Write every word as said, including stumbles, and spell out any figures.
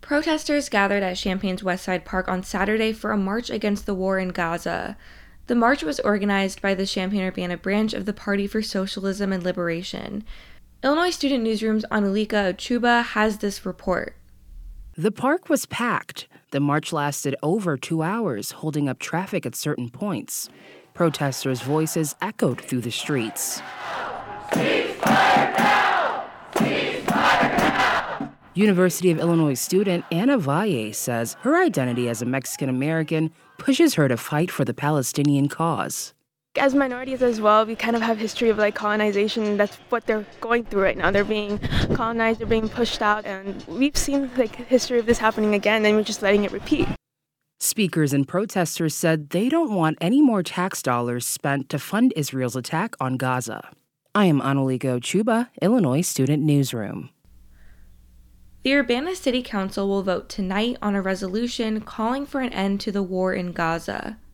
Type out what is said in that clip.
Protesters gathered at Champaign's Westside Park on Saturday for a march against the war in Gaza. The march was organized by the Champaign-Urbana branch of the Party for Socialism and Liberation. Illinois Student Newsroom's Anulika Ochuba has this report. The park was packed. The march lasted over two hours, holding up traffic at certain points. Protesters' voices echoed through the streets. Ceasefire now! Ceasefire now! University of Illinois student Anna Valle says her identity as a Mexican-American pushes her to fight for the Palestinian cause. As minorities as well, we kind of have history of like colonization. That's what they're going through right now. They're being colonized, they're being pushed out, and we've seen like history of this happening again, and we're just letting it repeat. Speakers and protesters said they don't want any more tax dollars spent to fund Israel's attack on Gaza. I am Anulika Ochuba, Illinois Student Newsroom. The Urbana City Council will vote tonight on a resolution calling for an end to the war in Gaza.